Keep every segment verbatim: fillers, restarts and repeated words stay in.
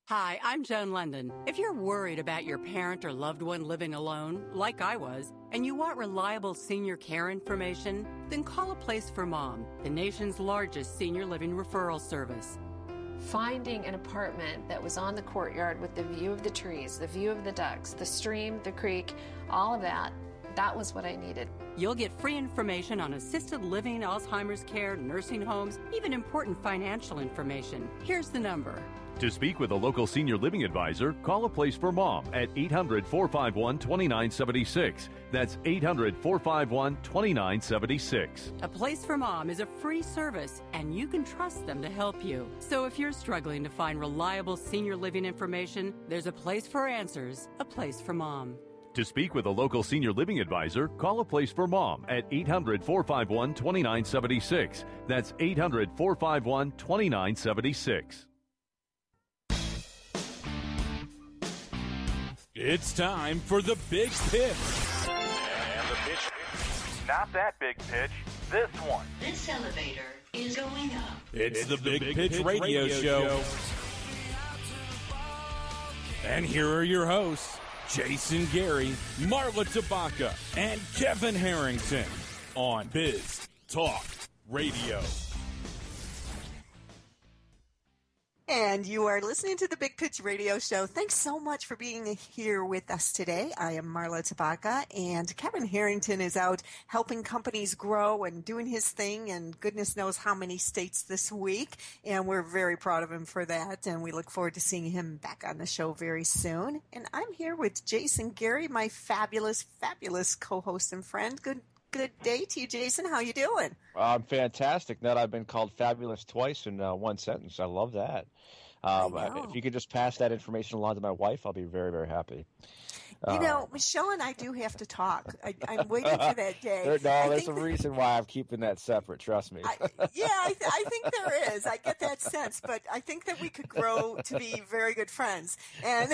Hi, I'm Joan London. If you're worried about your parent or loved one living alone, like I was, and you want reliable senior care information, then call A Place for Mom, the nation's largest senior living referral service. Finding an apartment that was on the courtyard with the view of the trees, the view of the ducks, the stream, the creek, all of that, that was what I needed. You'll get free information on assisted living, Alzheimer's care, nursing homes, even important financial information. Here's the number. To speak with a local senior living advisor, call A Place for Mom at eight hundred, four five one, two nine seven six. That's eight hundred, four five one, two nine seven six. A Place for Mom is a free service, and you can trust them to help you. So if you're struggling to find reliable senior living information, there's a place for answers, A Place for Mom. To speak with a local senior living advisor, call A Place for Mom at eight hundred, four five one, two nine seven six. That's eight hundred, four five one, two nine seven six. It's time for the big pitch. And the pitch, not that big pitch, this one. This elevator is going up. It's, it's the, the Big, big Pitch, pitch Radio, Radio show. show. And here are your hosts, Jason Gary, Marla Tabaka, and Kevin Harrington on Biz Talk Radio. And you are listening to the Big Pitch Radio Show. Thanks so much for being here with us today. I am Marla Tabaka, and Kevin Harrington is out helping companies grow and doing his thing, and goodness knows how many states this week. And we're very proud of him for that, and we look forward to seeing him back on the show very soon. And I'm here with Jason Gary, my fabulous, fabulous co-host and friend. Good Good day to you, Jason. How you doing? I'm fantastic. Now I've been called fabulous twice in uh, one sentence. I love that. Um, I if you could just pass that information along to my wife, I'll be very, very happy. You know, uh, Michelle and I do have to talk. I, I'm waiting for that day. There, no, I there's a reason why I'm keeping that separate. Trust me. I, yeah, I, th- I think there is. I get that sense, but I think that we could grow to be very good friends and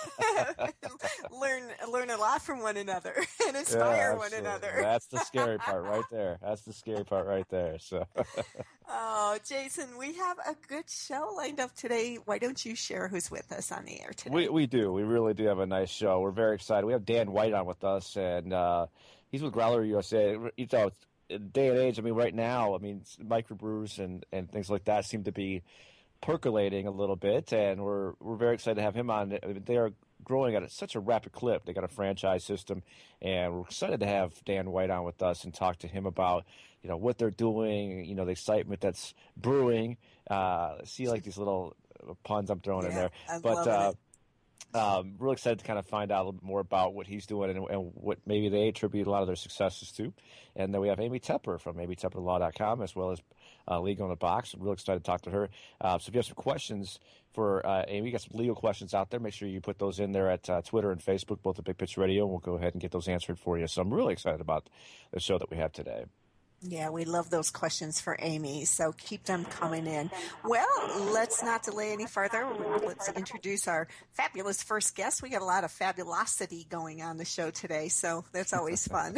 learn learn a lot from one another and inspire yeah, one another. That's the scary part right there. That's the scary part right there. So. Oh, Jason, we have a good show lined up today. Why don't you share who's with us on the air today? We we do. We really do have a nice show. We're very excited. We have Dan White on with us, and uh, he's with Growler U S A. You know, day and age, I mean, right now, I mean, microbrews and, and things like that seem to be percolating a little bit, and we're we're very excited to have him on. They are growing at such a rapid clip. They got a franchise system, and we're excited to have Dan White on with us and talk to him about, you know, what they're doing, you know, the excitement that's brewing. Uh, see, like these little puns I'm throwing yeah, in there, I'm but. Uh, it. Um, really excited to kind of find out a little bit more about what he's doing and, and what maybe they attribute a lot of their successes to. And then we have Amy Tepper from amy tepper law dot com as well as uh, Legal in the Box. I'm really excited to talk to her. Uh, so if you have some questions for uh, Amy, you got some legal questions out there, make sure you put those in there at uh, Twitter and Facebook, both at Big Pitch Radio, and we'll go ahead and get those answered for you. So I'm really excited about the show that we have today. Yeah, we love those questions for Amy, so keep them coming in. Well, let's not delay any further. Let's introduce our fabulous first guest. We got a lot of fabulosity going on the show today, so that's always fun.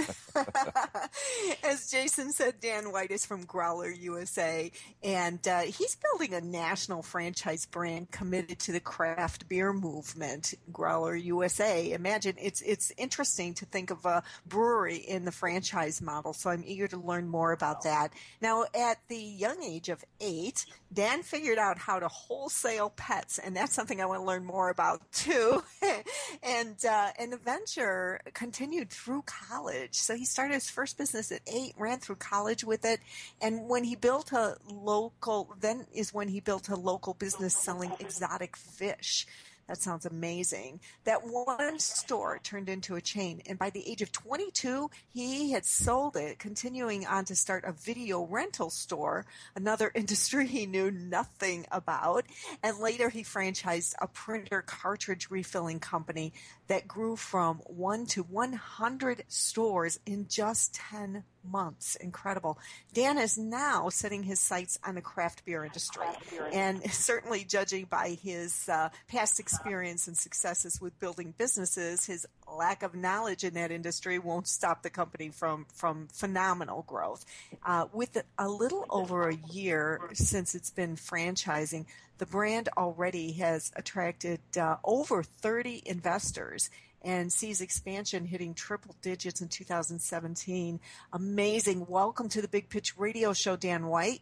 As Jason said, Dan White is from Growler U S A, and uh, he's building a national franchise brand committed to the craft beer movement, Growler U S A. Imagine, it's it's interesting to think of a brewery in the franchise model, so I'm eager to learn more about that. Now, at the young age of eight, Dan figured out how to wholesale pets, and that's something I want to learn more about too. and uh, and the venture continued through college. So he started his first business at eight, ran through college with it, and when he built a local, then is when he built a local business selling exotic fish. That sounds amazing. That one store turned into a chain, and by the age of twenty-two, he had sold it, continuing on to start a video rental store, another industry he knew nothing about. And later he franchised a printer cartridge refilling company that grew from one to one hundred stores in just ten months. Incredible. Dan is now setting his sights on the craft beer industry. And certainly judging by his uh, past experience and successes with building businesses, his lack of knowledge in that industry won't stop the company from, from phenomenal growth. Uh, with a little over a year since it's been franchising, the brand already has attracted uh, over thirty investors and sees expansion hitting triple digits in two thousand seventeen. Amazing. Welcome to the Big Pitch Radio Show, Dan White.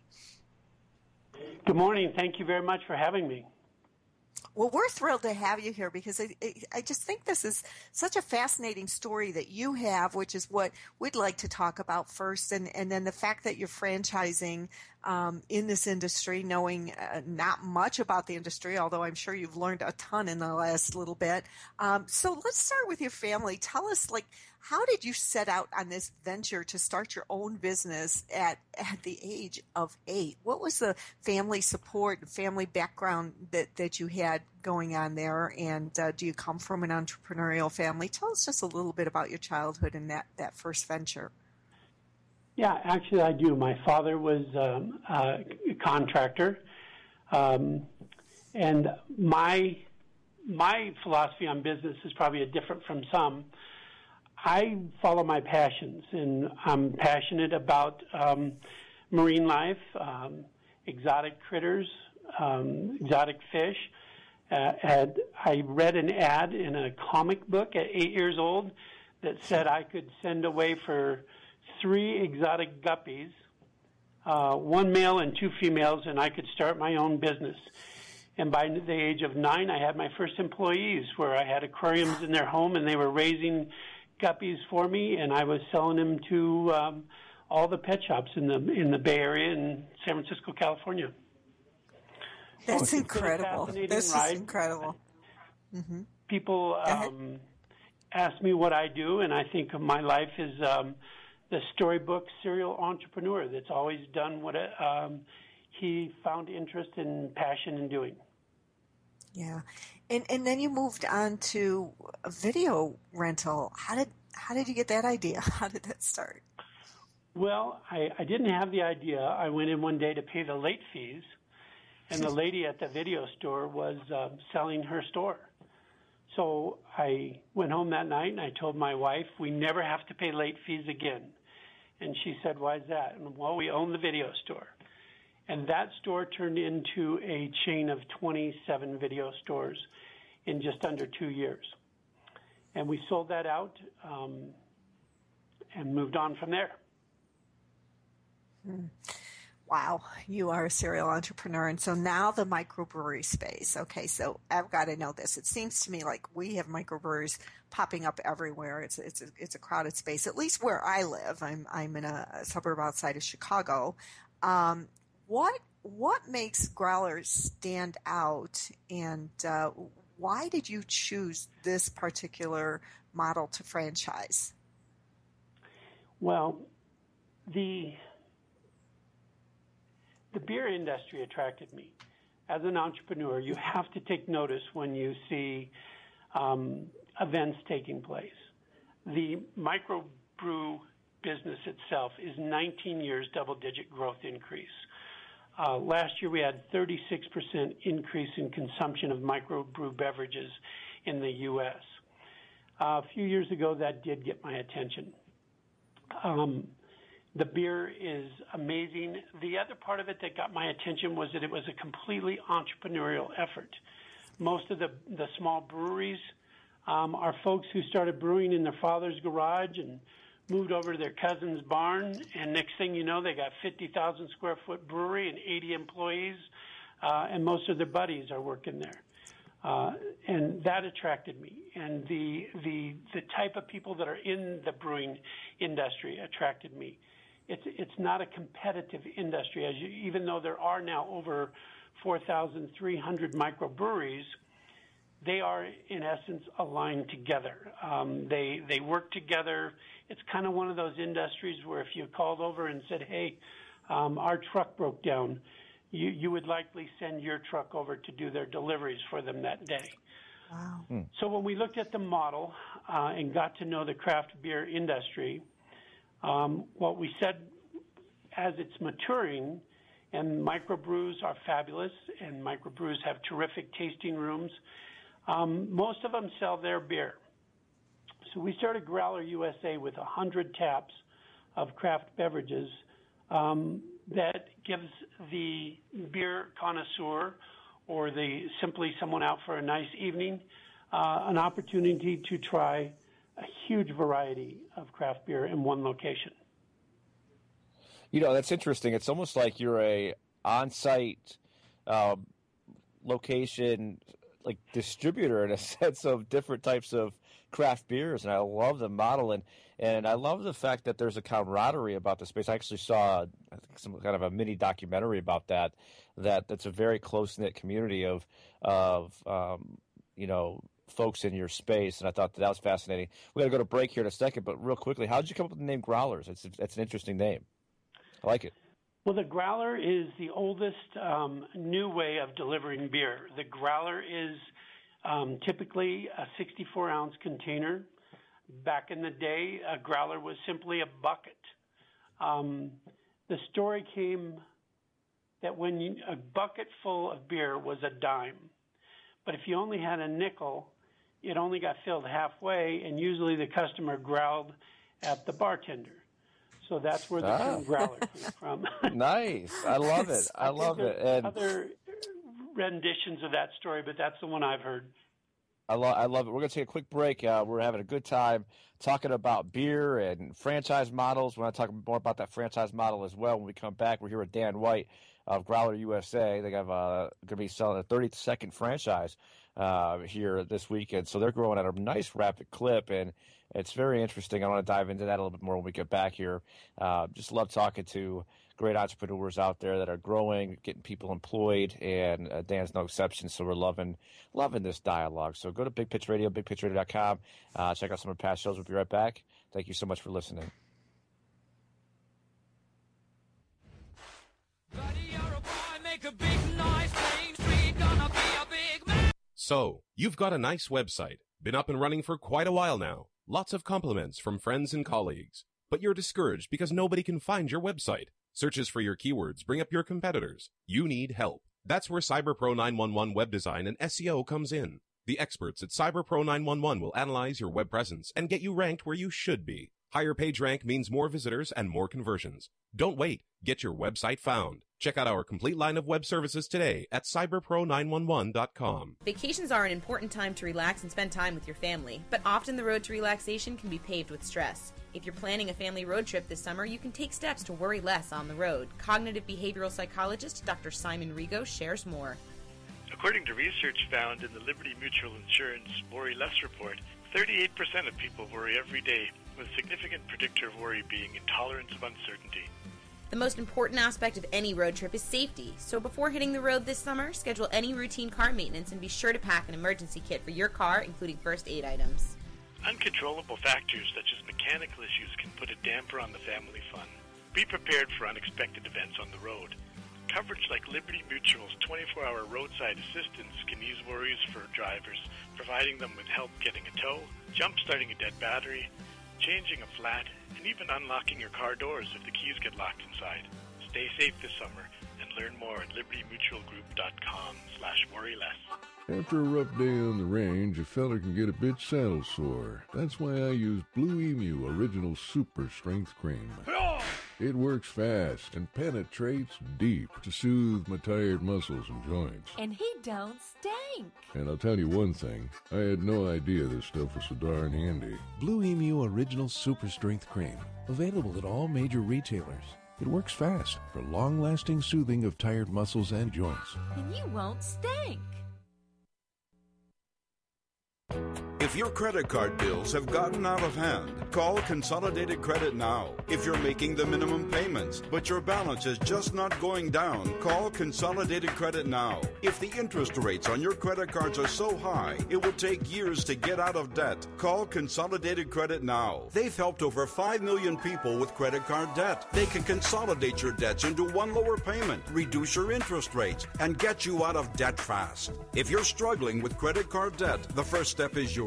Good morning. Thank you very much for having me. Well, we're thrilled to have you here because I, I just think this is such a fascinating story that you have, which is what we'd like to talk about first. And, and then the fact that you're franchising um, in this industry, knowing uh, not much about the industry, although I'm sure you've learned a ton in the last little bit. Um, so let's start with your family. Tell us, like, how did you set out on this venture to start your own business at, at the age of eight? What was the family support and family background that, that you had going on there? And uh, do you come from an entrepreneurial family? Tell us just a little bit about your childhood and that, that first venture. Yeah, actually I do. My father was um, a contractor. Um, and my my philosophy on business is probably different from some. I follow my passions, and I'm passionate about um, marine life, um, exotic critters, um, exotic fish. Uh, and I read an ad in a comic book at eight years old that said I could send away for three exotic guppies, uh, one male and two females, and I could start my own business. And by the age of nine, I had my first employees where I had aquariums in their home, and they were raising guppies for me, and I was selling them to um, all the pet shops in the in the Bay Area in San Francisco, California. That's so incredible. This ride. is incredible. Mm-hmm. People um, ask me what I do, and I think of my life as um, the storybook serial entrepreneur that's always done what um, he found interest and passion in doing. Yeah, and and then you moved on to a video rental. How did how did you get that idea? How did that start? Well, I, I didn't have the idea. I went in one day to pay the late fees, and the lady at the video store was uh, selling her store. So I went home that night and I told my wife, we never have to pay late fees again. And she said, why is that? And, well, we own the video store. And that store turned into a chain of twenty-seven video stores in just under two years. And we sold that out um, and moved on from there. Wow, you are a serial entrepreneur. And so now the microbrewery space. Okay, so I've got to know this. It seems to me like we have microbreweries popping up everywhere. It's it's a, it's a crowded space, at least where I live. I'm I'm in a suburb outside of Chicago. Um, What what makes Growler stand out, and uh, why did you choose this particular model to franchise? Well, the the beer industry attracted me. As an entrepreneur, you have to take notice when you see um, events taking place. The microbrew business itself is nineteen years double-digit growth increase. Uh, last year we had thirty-six percent increase in consumption of microbrew beverages in the U S Uh, a few years ago that did get my attention. Um, the beer is amazing. The other part of it that got my attention was that it was a completely entrepreneurial effort. Most of the, the small breweries um, are folks who started brewing in their father's garage and moved over to their cousin's barn, and next thing you know, they got fifty thousand square foot brewery and eighty employees, uh, and most of their buddies are working there. Uh, and that attracted me. And the, the, the type of people that are in the brewing industry attracted me. It's, it's not a competitive industry, as you, even though there are now over four thousand three hundred microbreweries, they are, in essence, aligned together. Um, they they work together. It's kind of one of those industries where if you called over and said, hey, um, our truck broke down, you, you would likely send your truck over to do their deliveries for them that day. Wow. Hmm. So when we looked at the model uh, and got to know the craft beer industry, Um, what we said as it's maturing, and microbrews are fabulous, and microbrews have terrific tasting rooms. Um, most of them sell their beer. So we started Growler U S A with one hundred taps of craft beverages um, that gives the beer connoisseur or the simply someone out for a nice evening uh, an opportunity to try a huge variety of craft beer in one location. You know, that's interesting. It's almost like you're a on-site um, location, like distributor in a sense of different types of craft beers, and I love the model, and, and I love the fact that there's a camaraderie about the space. I actually saw I think some kind of a mini documentary about that, that that's a very close-knit community of, of um, you know, folks in your space, and I thought that, that was fascinating. We got to go to break here in a second, but real quickly, how did you come up with the name Growlers? It's, it's an interesting name. I like it. Well, the growler is the oldest um, new way of delivering beer. The growler is um, typically a sixty-four ounce container. Back in the day, a growler was simply a bucket. Um, the story came that when you, a bucket full of beer was a dime, but if you only had a nickel, it only got filled halfway, and usually the customer growled at the bartender. So that's where the ah. term growler came from. Nice. I love it. I, I love it. And other renditions of that story, but that's the one I've heard. I, lo- I love it. We're going to take a quick break. Uh, we're having a good time talking about beer and franchise models. We're going to talk more about that franchise model as well when we come back. We're here with Dan White of Growler U S A. They have uh, going to be selling a thirty-second franchise uh, here this weekend. So they're growing at a nice rapid clip, and it's very interesting. I want to dive into that a little bit more when we get back here. Uh, just love talking to great entrepreneurs out there that are growing, getting people employed, and uh, Dan's no exception. So we're loving loving this dialogue. So go to Big Pitch Radio, big pitch radio dot com. Uh, check out some of the past shows. We'll be right back. Thank you so much for listening. So, you've got a nice website, been up and running for quite a while now. Lots of compliments from friends and colleagues. But you're discouraged because nobody can find your website. Searches for your keywords bring up your competitors. You need help. That's where CyberPro nine one one Web Design and S E O comes in. The experts at CyberPro nine one one will analyze your web presence and get you ranked where you should be. Higher page rank means more visitors and more conversions. Don't wait. Get your website found. Check out our complete line of web services today at cyber pro nine one one dot com. Vacations are an important time to relax and spend time with your family, but often the road to relaxation can be paved with stress. If you're planning a family road trip this summer, you can take steps to worry less on the road. Cognitive behavioral psychologist Doctor Simon Rigo shares more. According to research found in the Liberty Mutual Insurance Worry Less report, thirty-eight percent of people worry every day, with a significant predictor of worry being intolerance of uncertainty. The most important aspect of any road trip is safety, so before hitting the road this summer, schedule any routine car maintenance and be sure to pack an emergency kit for your car, including first aid items. Uncontrollable factors such as mechanical issues can put a damper on the family fun. Be prepared for unexpected events on the road. Coverage like Liberty Mutual's twenty-four hour roadside assistance can ease worries for drivers, providing them with help getting a tow, jump-starting a dead battery, changing a flat, and even unlocking your car doors if the keys get locked inside. Stay safe this summer and learn more at liberty mutual group dot com slash worry less. After a rough day on the range, a fella can get a bit saddle sore. That's why I use Blue Emu Original Super Strength Cream. It works fast and penetrates deep to soothe my tired muscles and joints. And he don't stink. And I'll tell you one thing, I had no idea this stuff was so darn handy. Blue Emu Original Super Strength Cream. Available at all major retailers. It works fast for long-lasting soothing of tired muscles and joints. And you won't stink. If your credit card bills have gotten out of hand, call Consolidated Credit now. If you're making the minimum payments, but your balance is just not going down, call Consolidated Credit now. If the interest rates on your credit cards are so high, it will take years to get out of debt, call Consolidated Credit now. They've helped over five million people with credit card debt. They can consolidate your debts into one lower payment, reduce your interest rates, and get you out of debt fast. If you're struggling with credit card debt, the first step is yours.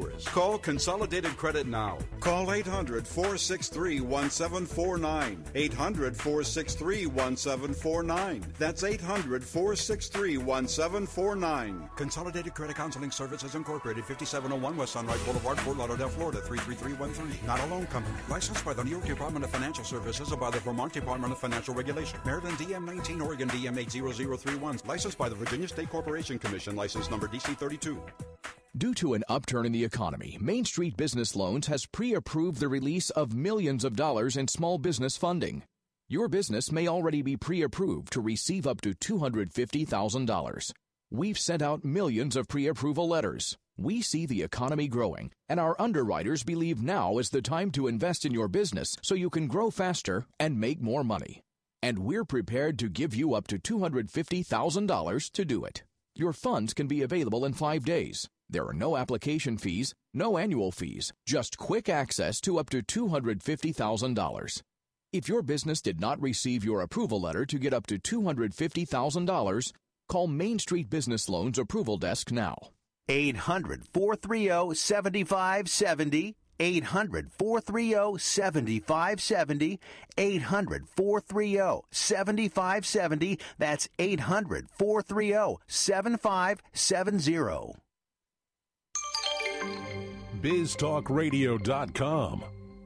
yours. Call Consolidated Credit now. Call eight hundred, four six three, one seven four nine. eight hundred, four six three, one seven four nine. That's eight hundred, four six three, one seven four nine. Consolidated Credit Counseling Services Incorporated, fifty-seven oh one West Sunrise Boulevard, Fort Lauderdale, Florida, three three three one three. Not a loan company. Licensed by the New York Department of Financial Services and by the Vermont Department of Financial Regulation. Maryland D M nineteen, Oregon D M eight zero zero three one. Licensed by the Virginia State Corporation Commission. License number D C thirty-two. Due to an upturn in the economy, Main Street Business Loans has pre-approved the release of millions of dollars in small business funding. Your business may already be pre-approved to receive up to two hundred fifty thousand dollars. We've sent out millions of pre-approval letters. We see the economy growing, and our underwriters believe now is the time to invest in your business so you can grow faster and make more money. And we're prepared to give you up to two hundred fifty thousand dollars to do it. Your funds can be available in five days. There are no application fees, no annual fees, just quick access to up to two hundred fifty thousand dollars. If your business did not receive your approval letter to get up to two hundred fifty thousand dollars, call Main Street Business Loans Approval Desk now. eight hundred, four three zero, seven five seven zero. eight hundred, four three zero, seven five seven zero. eight hundred, four three zero, seven five seven zero. That's eight hundred, four three zero, seven five seven zero. biz talk radio dot com.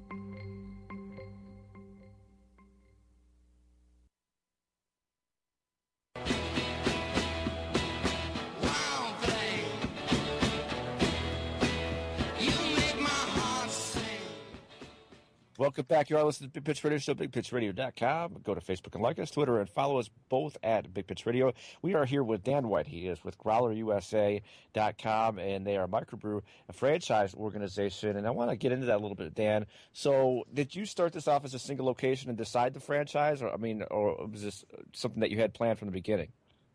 Welcome back. You're listening to Big Pitch Radio Show, big pitch radio dot com. Go to Facebook and like us, Twitter, and follow us both at Big Pitch Radio. We are here with Dan White. He is with growler U S A dot com, and they are Microbrew, a franchise organization. And I want to get into that a little bit, Dan. So did you start this off as a single location and decide the franchise? Or I mean, or was this something that you had planned from the beginning?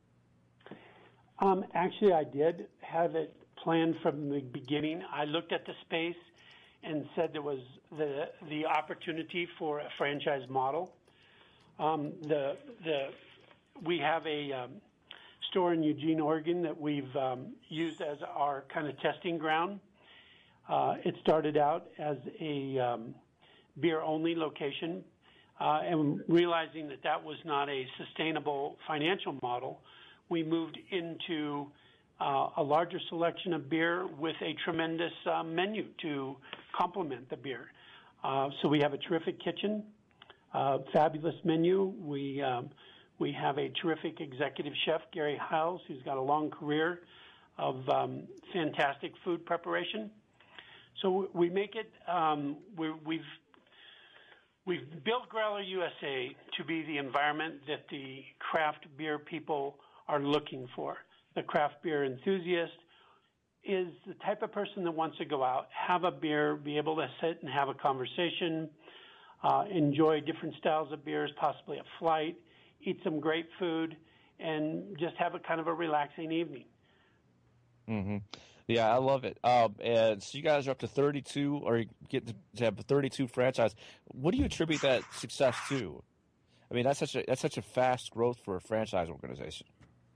Um, actually, I did have it planned from the beginning. I looked at the space and said there was the the opportunity for a franchise model. Um, the the we have a um, store in Eugene, Oregon that we've um, used as our kind of testing ground. Uh, it started out as a um, beer-only location, uh, and realizing that that was not a sustainable financial model, we moved into uh, a larger selection of beer with a tremendous uh, menu to complement the beer. Uh, so we have a terrific kitchen, uh, fabulous menu. We um, we have a terrific executive chef, Gary Hiles, who's got a long career of um, fantastic food preparation. So we make it. Um, we, we've we've built Growler U S A to be the environment that the craft beer people are looking for. The craft beer enthusiast is the type of person that wants to go out, have a beer, be able to sit and have a conversation, uh, enjoy different styles of beers, possibly a flight, eat some great food, and just have a kind of a relaxing evening. Mm-hmm. Yeah, I love it. Um, and so you guys are up to thirty-two, or you get to have a thirty-two franchise. What do you attribute that success to? I mean, that's such a that's such a fast growth for a franchise organization.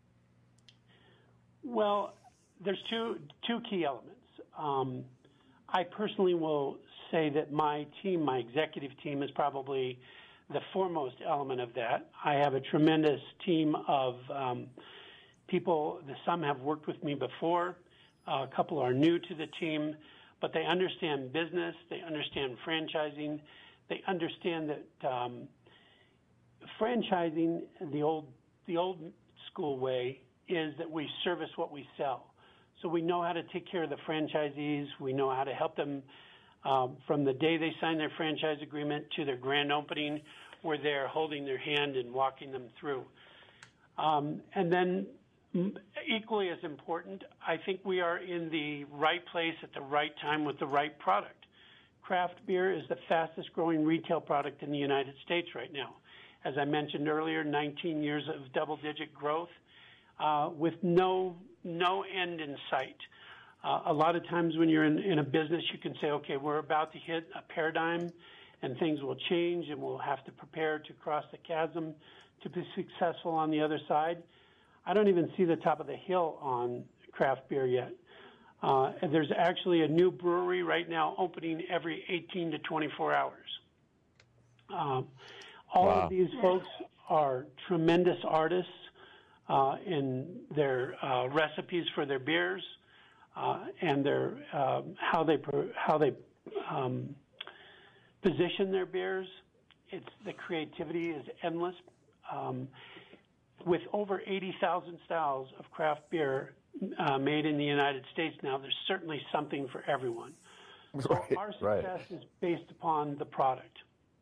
Well, there's two two key elements. Um, I personally will say that my team, my executive team, is probably the foremost element of that. I have a tremendous team of um, people. Some have worked with me before. Uh, a couple are new to the team, but they understand business. They understand franchising. They understand that um, franchising, the old the old school way, is that we service what we sell. So we know how to take care of the franchisees. We know how to help them um, from the day they sign their franchise agreement to their grand opening, where they're holding their hand and walking them through. Um, and then equally as important, I think we are in the right place at the right time with the right product. Craft beer is the fastest growing retail product in the United States right now. As I mentioned earlier, nineteen years of double-digit growth uh, with no no end in sight. Uh, a lot of times when you're in, in a business, you can say, okay, we're about to hit a paradigm and things will change and we'll have to prepare to cross the chasm to be successful on the other side. I don't even see the top of the hill on craft beer yet. Uh, and there's actually a new brewery right now opening every eighteen to twenty-four hours. Um, all Wow. of these folks are tremendous artists uh, in their uh, recipes for their beers uh, and their uh, how they how they um, position their beers. It's the creativity is endless. Um, with over eighty thousand styles of craft beer uh, made in the United States now, there's certainly something for everyone. So Right, our right. success is based upon the product.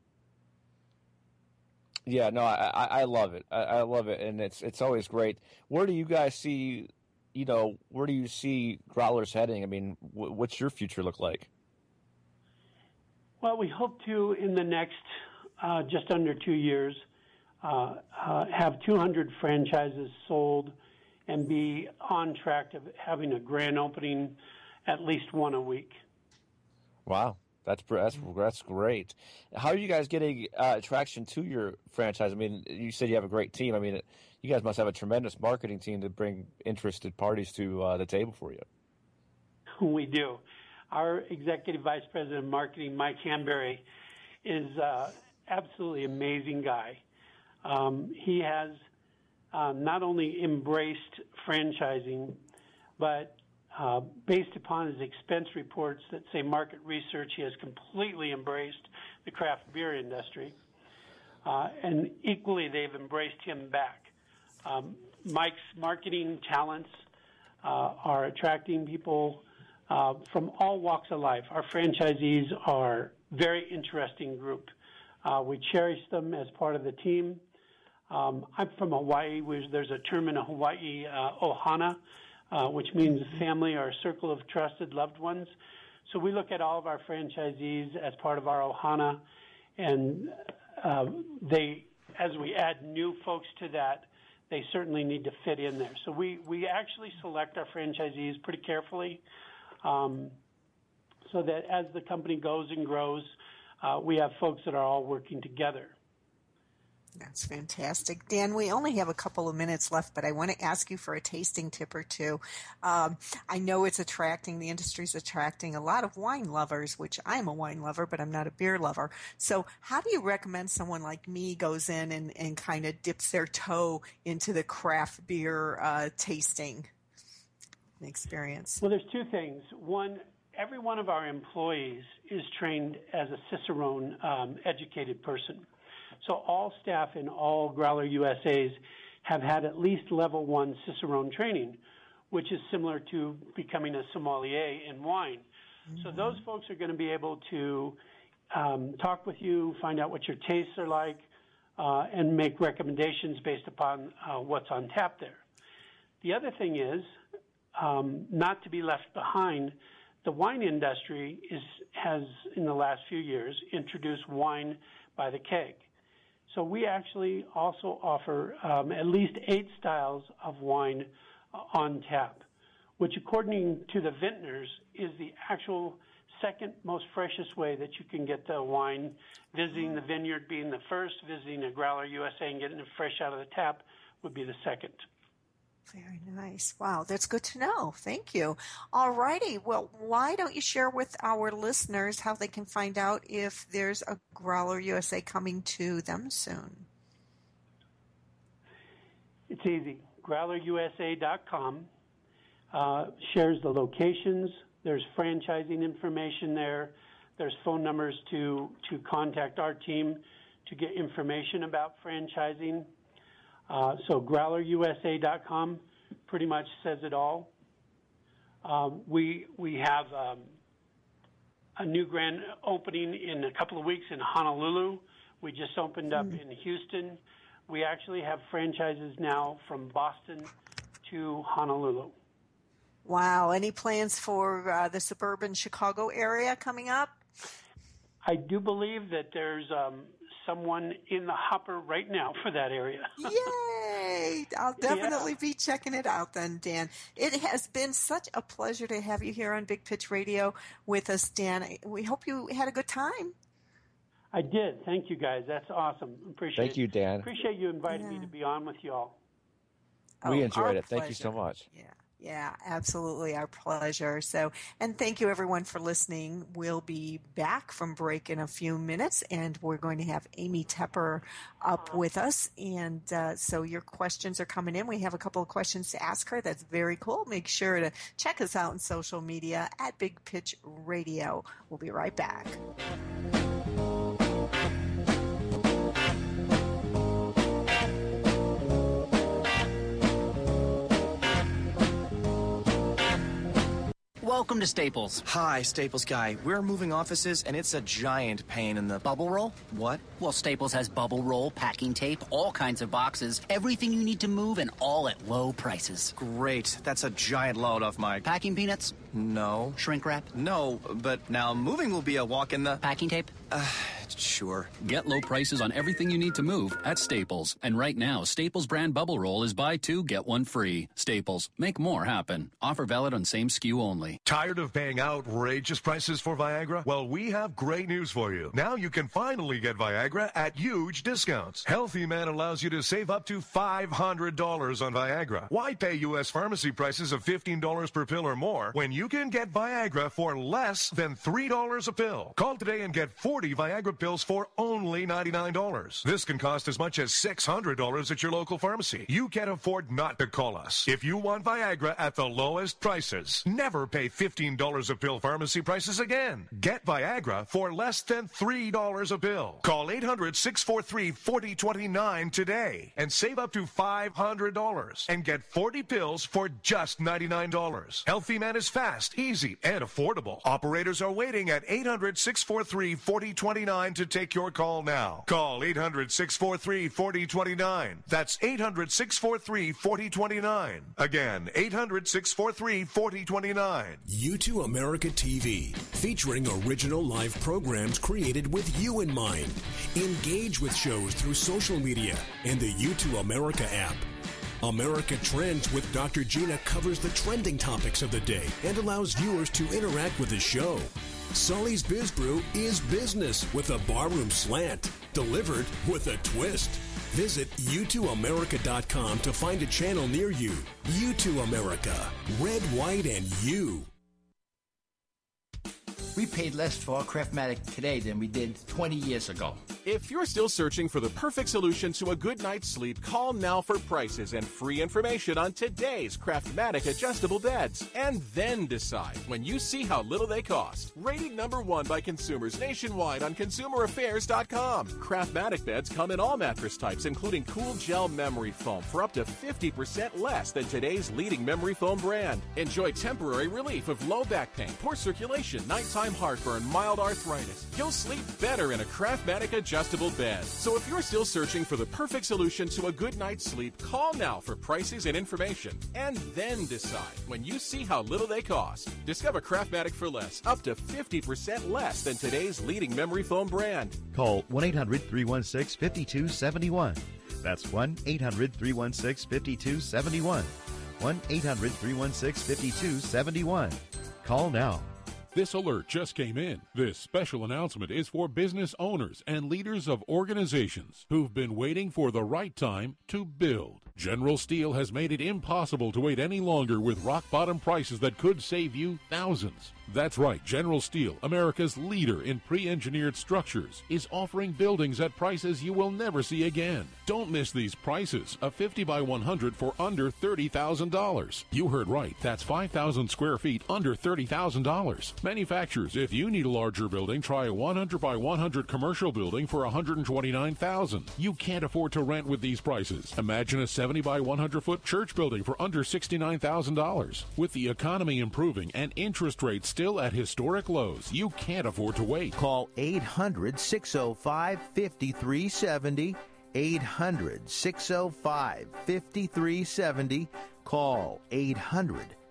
Yeah, no, I, I I love it. I, I love it, and it's it's always great. Where do you guys see, you know, where do you see Growlers heading? I mean, w- what's your future look like? Well, we hope to, in the next uh, just under two years, uh, uh, have two hundred franchises sold and be on track to having a grand opening, at least one a week. Wow, that's that's that's great. How are you guys getting uh, traction to your franchise? I mean, you said you have a great team. I mean, you guys must have a tremendous marketing team to bring interested parties to uh, the table for you. We do. Our Executive Vice President of Marketing, Mike Hanbury, is uh, absolutely amazing guy. Um, he has uh, not only embraced franchising, but uh, based upon his expense reports that say market research, he has completely embraced the craft beer industry. Uh, and equally, they've embraced him back. Um, Mike's marketing talents uh, are attracting people Uh, from all walks of life. Our franchisees are a very interesting group. Uh, we cherish them as part of the team. Um, I'm from Hawaii. Where there's a term in Hawaii, uh, ohana, uh, which means family or circle of trusted loved ones. So we look at all of our franchisees as part of our ohana, and uh, they, as we add new folks to that, they certainly need to fit in there. So we, we actually select our franchisees pretty carefully. Um, so that as the company goes and grows, uh, we have folks that are all working together. That's fantastic. Dan, we only have a couple of minutes left, but I want to ask you for a tasting tip or two. Um, I know it's attracting, the industry's attracting a lot of wine lovers, which I'm a wine lover, but I'm not a beer lover. So how do you recommend someone like me goes in and, and kind of dips their toe into the craft beer uh, tasting experience? Well, there's two things. One, every one of our employees is trained as a Cicerone um, educated person. So all staff in all Growler U S As have had at least level one Cicerone training, which is similar to becoming a sommelier in wine. Mm-hmm. So those folks are going to be able to um, talk with you, find out what your tastes are like, uh, and make recommendations based upon uh, what's on tap there. The other thing is, Um, not to be left behind, the wine industry is, has, in the last few years, introduced wine by the keg. So we actually also offer um, at least eight styles of wine uh, on tap, which according to the vintners is the actual second most freshest way that you can get the wine, visiting the vineyard being the first, visiting a Growler U S A and getting it fresh out of the tap would be the second. Very nice. Wow, that's good to know. Thank you. All righty. Well, why don't you share with our listeners how they can find out if there's a Growler U S A coming to them soon? It's easy. growler U S A dot com uh, shares the locations. There's franchising information there. There's phone numbers to, to contact our team to get information about franchising. Uh, so growler U S A dot com pretty much says it all. Um, we we have um, a new grand opening in a couple of weeks in Honolulu. We just opened up mm. in Houston. We actually have franchises now from Boston to Honolulu. Wow. Any plans for uh, the suburban Chicago area coming up? I do believe that there's um, someone in the hopper right now for that area. Yay! I'll definitely yeah. be checking it out then, Dan. It has been such a pleasure to have you here on Big Pitch Radio with us, Dan. We hope you had a good time. I did. Thank you, guys. That's awesome. Appreciate Thank it. you, Dan. Appreciate you inviting yeah. me to be on with you all. We oh, enjoyed it. Pleasure. Thank you so much. Yeah. Yeah, absolutely. Our pleasure. So, and thank you everyone for listening. We'll be back from break in a few minutes, and we're going to have Amy Tepper up with us. And uh, so your questions are coming in. We have a couple of questions to ask her. That's very cool. Make sure to check us out on social media at Big Pitch Radio. We'll be right back. Welcome to Staples. Hi, Staples guy. We're moving offices, and it's a giant pain in the... Bubble roll? What? Well, Staples has bubble roll, packing tape, all kinds of boxes, everything you need to move, and all at low prices. Great. That's a giant load off my... Packing peanuts? No. Shrink wrap? No, but now moving will be a walk in the... Packing tape? Uh, sure. Get low prices on everything you need to move at Staples. And right now, Staples brand bubble roll is buy two, get one free. Staples. Make more happen. Offer valid on same S K U only. Tired of paying outrageous prices for Viagra? Well, we have great news for you. Now you can finally get Viagra at huge discounts. Healthy Man allows you to save up to five hundred dollars on Viagra. Why pay U S pharmacy prices of fifteen dollars per pill or more when you can get Viagra for less than three dollars a pill? Call today and get forty Viagra pills for only ninety-nine dollars. This can cost as much as six hundred dollars at your local pharmacy. You can't afford not to call us. If you want Viagra at the lowest prices, never pay fifteen dollars a pill pharmacy prices again. Get Viagra for less than three dollars a pill. Call eight hundred, six four three, four zero two nine today and save up to five hundred dollars and get forty pills for just ninety-nine dollars. Healthy Man is fast, easy, and affordable. Operators are waiting at eight hundred, six four three, four zero two nine to take your call now. Call eight hundred, six four three, four zero two nine. That's eight hundred, six four three, four zero two nine. Again, eight hundred, six four three, four zero two nine. U two America T V, featuring original live programs created with you in mind. Engage with shows through social media and the U two America app. America Trends with Doctor Gina covers the trending topics of the day and allows viewers to interact with the show. Sully's Biz Brew is business with a barroom slant, delivered with a twist. Visit U two America dot com to find a channel near you. U two America, red, white, and you. We paid less for our Craftmatic today than we did twenty years ago. If you're still searching for the perfect solution to a good night's sleep, call now for prices and free information on today's Craftmatic adjustable beds. And then decide when you see how little they cost. Rated number one by consumers nationwide on consumer affairs dot com. Craftmatic beds come in all mattress types, including cool gel memory foam for up to fifty percent less than today's leading memory foam brand. Enjoy temporary relief of low back pain, poor circulation, nighttime heartburn, mild arthritis. You'll sleep better in a Craftmatic adjustable bed. So if you're still searching for the perfect solution to a good night's sleep, call now for prices and information. And then decide when you see how little they cost. Discover Craftmatic for less, up to fifty percent less than today's leading memory foam brand. Call one eight hundred, three one six, five two seven one. That's one eight hundred, three one six, five two seven one. one eight hundred, three one six, five two seven one. Call now. This alert just came in. This special announcement is for business owners and leaders of organizations who've been waiting for the right time to build. General Steel has made it impossible to wait any longer with rock-bottom prices that could save you thousands. That's right, General Steel, America's leader in pre-engineered structures, is offering buildings at prices you will never see again. Don't miss these prices. A fifty by one hundred for under thirty thousand dollars. You heard right. That's five thousand square feet under thirty thousand dollars. Manufacturers, if you need a larger building, try a one hundred by one hundred commercial building for one hundred twenty-nine thousand dollars. You can't afford to rent with these prices. Imagine a seventy by one hundred foot church building for under sixty-nine thousand dollars. With the economy improving and interest rates still at historic lows, you can't afford to wait. Call eight hundred, six oh five, five three seven oh. eight hundred, six oh five, five three seven oh. Call eight hundred,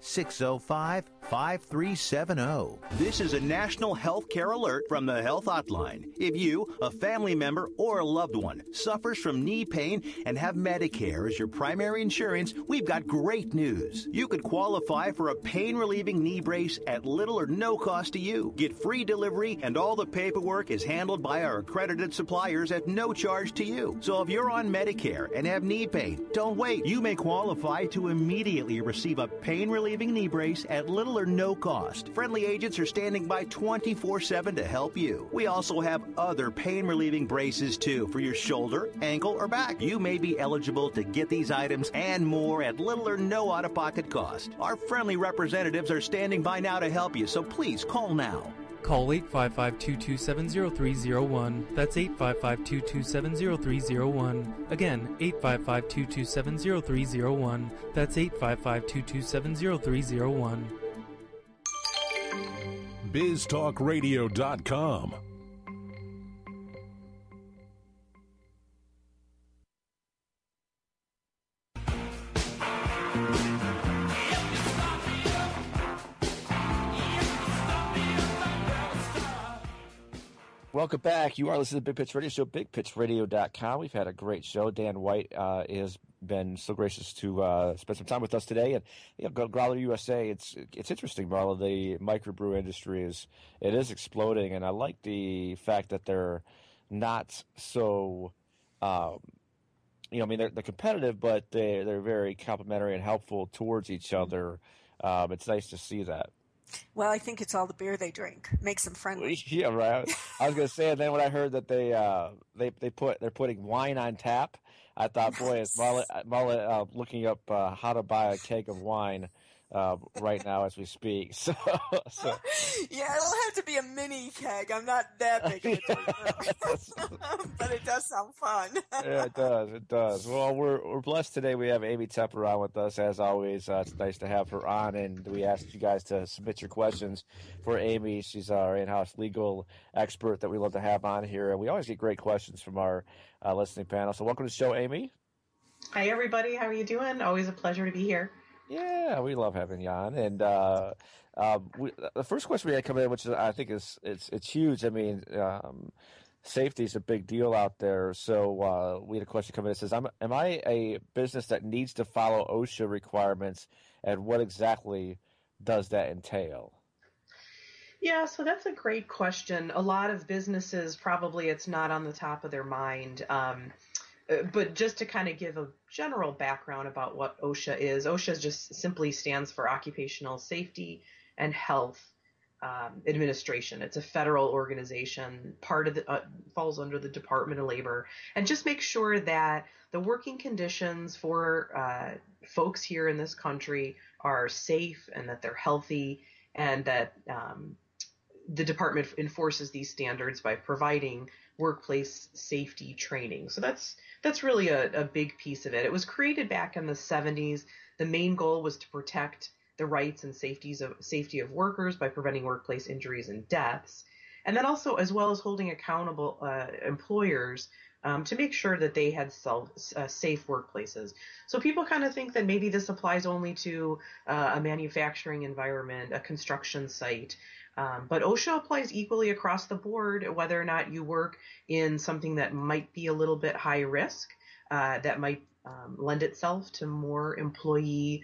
six oh five, five three seven oh. This is a national health care alert from the Health Hotline. If you, a family member, or a loved one suffers from knee pain and have Medicare as your primary insurance, we've got great news. You could qualify for a pain-relieving knee brace at little or no cost to you. Get free delivery, and all the paperwork is handled by our accredited suppliers at no charge to you. So if you're on Medicare and have knee pain, don't wait. You may qualify to immediately receive a pain-relieving knee brace at little or no cost. Friendly agents are standing by twenty-four seven to help you. We also have other pain-relieving braces, too, for your shoulder, ankle, or back. You may be eligible to get these items and more at little or no out-of-pocket cost. Our friendly representatives are standing by now to help you, so please call now. Call eight five five, two two seven, zero three zero one. That's eight five five, two two seven, zero three zero one. Again, eight five five, two two seven, zero three zero one. That's eight five five, two two seven, zero three zero one. biz talk radio dot com. Welcome back. You are listening to Big Pitch Radio Show, big pitch radio dot com. We've had a great show. Dan White uh, has been so gracious to uh, spend some time with us today. And you know, Growler U S A, it's it's interesting, Marla. The microbrew industry is it is exploding, and I like the fact that they're not so, um, you know, I mean they're, they're competitive, but they they're very complimentary and helpful towards each other. Um, it's nice to see that. Well, I think it's all the beer they drink makes them friendly. Yeah, right. I was going to say, and then when I heard that they uh, they they put they're putting wine on tap, I thought, nice. Boy, is Marla, Marla uh, looking up uh, how to buy a keg of wine uh, right now as we speak. So, so. Yeah, it'll have to be a mini keg. I'm not that big of a drinker, but it does sound fun. Yeah, it does. It does. Well, we're we're blessed today. We have Amy Tepper on with us as always. Uh, it's nice to have her on, and we asked you guys to submit your questions for Amy. She's our in-house legal expert that we love to have on here, and we always get great questions from our uh, listening panel. So, welcome to the show, Amy. Hi, everybody. How are you doing? Always a pleasure to be here. Yeah, we love having you on. And uh, uh, we, the first question we had come in, which is, I think is it's it's huge. I mean, um, safety is a big deal out there. So uh, we had a question come in that says, "Am am I a business that needs to follow OSHA requirements, and what exactly does that entail?" Yeah, so that's a great question. A lot of businesses, probably it's not on the top of their mind. Um, But just to kind of give a general background about what OSHA is, OSHA just simply stands for Occupational Safety and Health um, Administration. It's a federal organization, part of the uh, falls under the Department of Labor, and just make sure that the working conditions for uh, folks here in this country are safe and that they're healthy, and that um, the department enforces these standards by providing workplace safety training. So that's that's really a, a big piece of it. It was created back in the seventies. The main goal was to protect the rights and safeties of safety of workers by preventing workplace injuries and deaths, and then also as well as holding accountable uh, employers um, to make sure that they had self, uh, safe workplaces. So people kind of think that maybe this applies only to uh, a manufacturing environment, a construction site. Um, but OSHA applies equally across the board, whether or not you work in something that might be a little bit high risk, uh, that might um, lend itself to more employee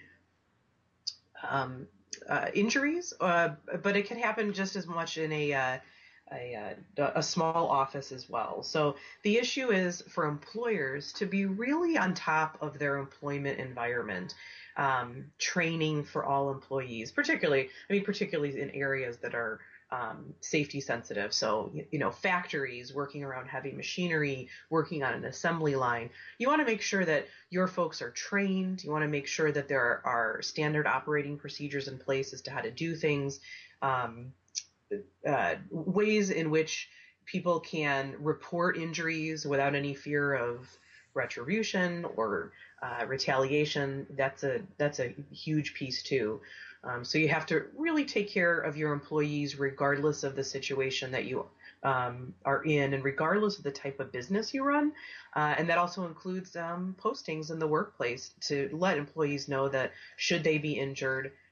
um, uh, injuries, uh, but it can happen just as much in a, uh, a, a small office as well. So the issue is for employers to be really on top of their employment environment. Um, training for all employees, particularly, I mean, particularly in areas that are um, safety sensitive. So, you know, factories, working around heavy machinery, working on an assembly line. You want to make sure that your folks are trained. You want to make sure that there are standard operating procedures in place as to how to do things, um, uh, ways in which people can report injuries without any fear of retribution or uh, retaliation. That's a that's a huge piece too. Um, so you have to really take care of your employees regardless of the situation that you um, are in and regardless of the type of business you run. Uh, and that also includes um, postings in the workplace to let employees know that should they be injured,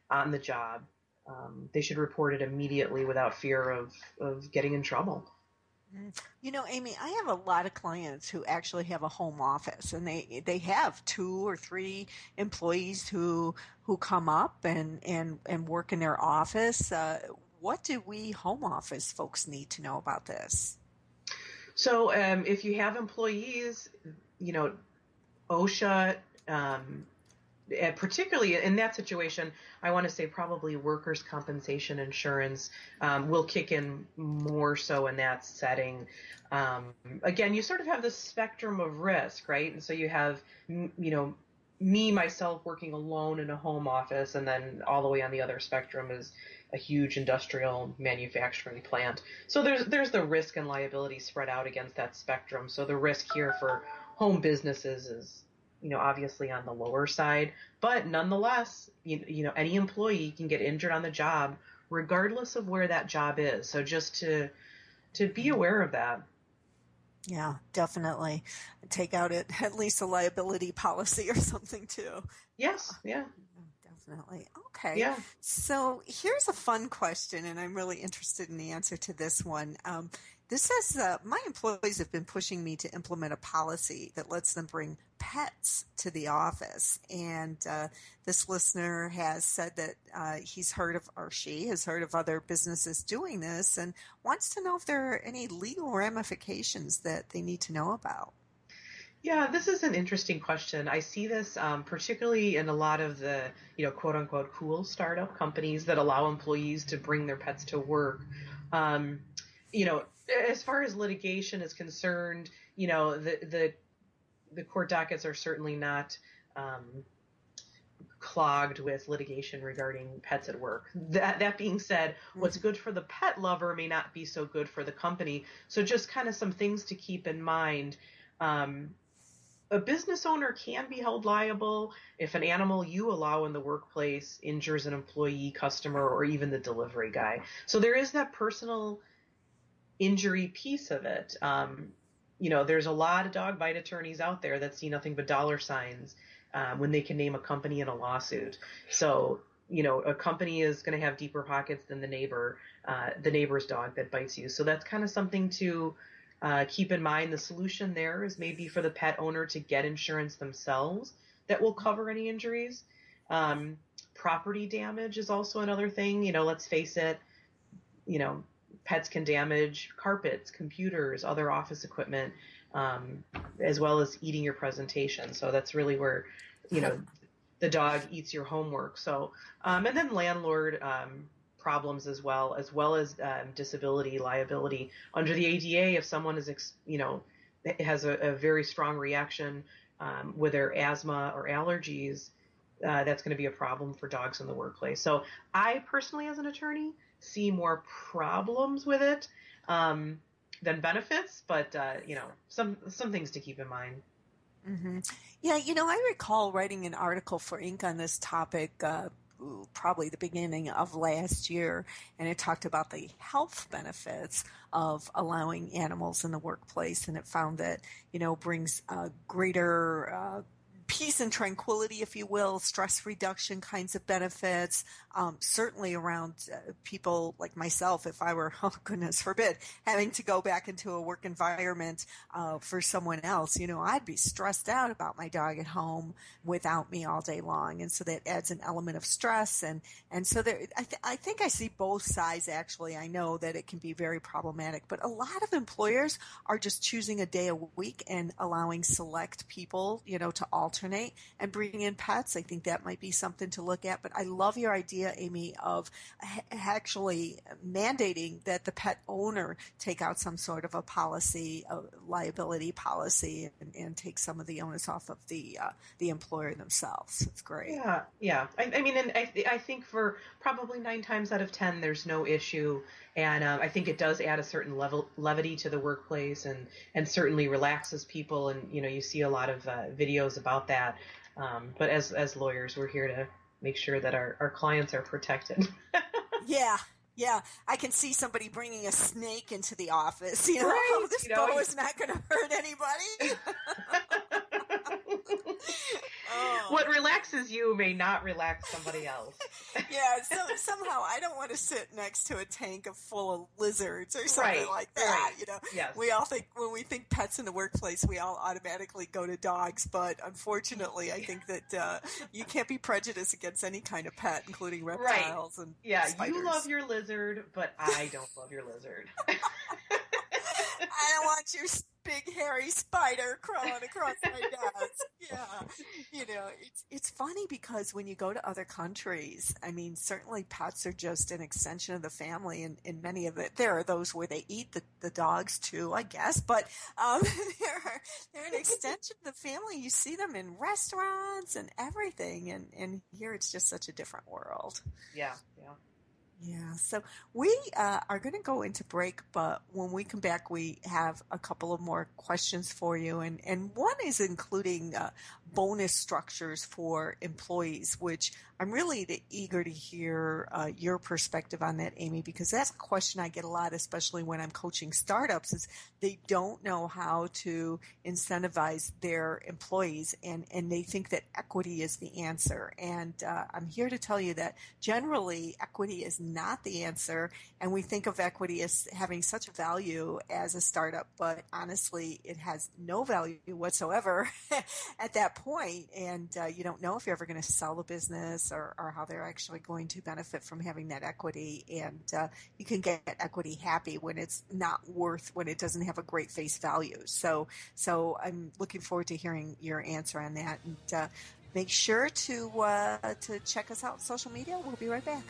on the job, um, they should report it immediately without fear of, of getting in trouble. You know, Amy, I have a lot of clients who actually have a home office, and they they have two or three employees who who come up and and, and work in their office. Uh, what do we home office folks need to know about this? So um, if you have employees, you know, OSHA, um, and particularly in that situation, I want to say probably workers' compensation insurance um, will kick in more so in that setting. Um, again, you sort of have this spectrum of risk, right? And so you have, you know, me, myself working alone in a home office, and then all the way on the other spectrum is a huge industrial manufacturing plant. So there's there's the risk and liability spread out against that spectrum. So the risk here for home businesses is, you know, obviously on the lower side, but nonetheless, you, you know, any employee can get injured on the job regardless of where that job is. So just to to be aware of that. Yeah, definitely. Take out it, at least a liability policy or something too. Yes, yeah. Definitely. Okay. Yeah. So here's a fun question, and I'm really interested in the answer to this one. Um, this says, uh, my employees have been pushing me to implement a policy that lets them bring pets to the office. And uh, this listener has said that uh, he's heard of, or she has heard of other businesses doing this and wants to know if there are any legal ramifications that they need to know about. Yeah, this is an interesting question. I see this um, particularly in a lot of the, you know, quote unquote cool startup companies that allow employees to bring their pets to work. Um, you know, as far as litigation is concerned, you know, the the, the court dockets are certainly not um, clogged with litigation regarding pets at work. That that being said, what's good for the pet lover may not be so good for the company. So just kind of some things to keep in mind. Um, A business owner can be held liable if an animal you allow in the workplace injures an employee, customer, or even the delivery guy. So there is that personal injury piece of it. Um, you know, there's a lot of dog bite attorneys out there that see nothing but dollar signs um, when they can name a company in a lawsuit. So, you know, a company is going to have deeper pockets than the neighbor, uh, the neighbor's dog that bites you. So that's kind of something to Uh, keep in mind. The solution there is maybe for the pet owner to get insurance themselves that will cover any injuries. Um, property damage is also another thing. You know, let's face it, you know, pets can damage carpets, computers, other office equipment, um, as well as eating your presentation. So that's really where, you know, the dog eats your homework. So, um, and then landlord, um, problems as well, as well as um, disability liability under the A D A. If someone is, ex- you know, has a, a very strong reaction um, with their asthma or allergies, uh, that's going to be a problem for dogs in the workplace. So I personally, as an attorney, see more problems with it um, than benefits, but uh, you know, some some things to keep in mind. Mm-hmm. Yeah, you know, I recall writing an article for Inc on this topic. Uh, probably the beginning of last year, and it talked about the health benefits of allowing animals in the workplace, and it found that, you know, brings uh, greater uh, peace and tranquility, if you will, stress reduction kinds of benefits, um, certainly around uh, people like myself, if I were, oh goodness forbid, having to go back into a work environment uh, for someone else. You know, I'd be stressed out about my dog at home without me all day long. And so that adds an element of stress. And, and so there, I, th- I think I see both sides, actually. I know that it can be very problematic, but a lot of employers are just choosing a day a week and allowing select people, you know, to alternate and bring in pets. I think that might be something to look at. But I love your idea, Amy, of ha- actually mandating that the pet owner take out some sort of a policy, a liability policy, and, and take some of the onus off of the uh, the employer themselves. It's great. Yeah, yeah. I, I mean, and I, I think for probably nine times out of ten, there's no issue. And um, I think it does add a certain level levity to the workplace, and, and certainly relaxes people. And, you know, you see a lot of uh, videos about that. Um, but as as lawyers, we're here to make sure that our, our clients are protected. Yeah. Yeah, I can see somebody bringing a snake into the office. You know, right, oh, this you know, bow is not going to hurt anybody. Oh. What relaxes you may not relax somebody else. Yeah, so somehow I don't want to sit next to a tank of full of lizards or something Right, like that. right. You know, Yes. we all think when we think pets in the workplace, we all automatically go to dogs. But unfortunately, I think that uh, you can't be prejudiced against any kind of pet, including reptiles and Yeah, spiders. you love your lizard, but I don't love your lizard. I don't want your big hairy spider crawling across my desk. Yeah, you know, it's it's funny because when you go to other countries, I mean, certainly pets are just an extension of the family, and in many of it, there are those where they eat the, the dogs too, I guess, but um, they're they're an extension of the family. You see them in restaurants and everything, and and here it's just such a different world. Yeah, yeah. Yeah, so we uh, are going to go into break, but when we come back, we have a couple of more questions for you, and, and one is including uh, bonus structures for employees, which I'm really eager to hear uh, your perspective on that, Amy, because that's a question I get a lot, especially when I'm coaching startups, is they don't know how to incentivize their employees, and, and they think that equity is the answer. And uh, I'm here to tell you that generally equity is not the answer, and we think of equity as having such a value as a startup, but honestly, it has no value whatsoever at that point, and uh, you don't know if you're ever going to sell the business or, or how they're actually going to benefit from having that equity, and uh, you can get equity happy when it's not worth, when it doesn't have a great face value. So, so I'm looking forward to hearing your answer on that, and uh, make sure to uh, to check us out on social media. We'll be right back.